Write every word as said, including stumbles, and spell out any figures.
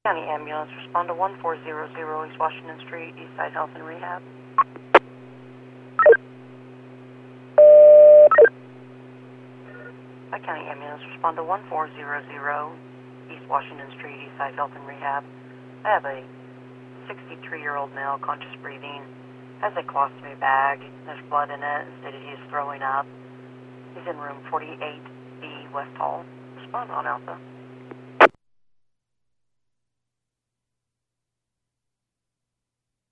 County Ambulance, respond to one four zero zero East Washington Street, Eastside Health and Rehab. Hi, County Ambulance, respond to one four zero zero East Washington Street, Eastside Health and Rehab. I have a sixty-three-year-old male, conscious breathing, has a colostomy bag. There's blood in it. Stated he is throwing up. He's in room forty-eight B, West Hall. Respond on Alpha.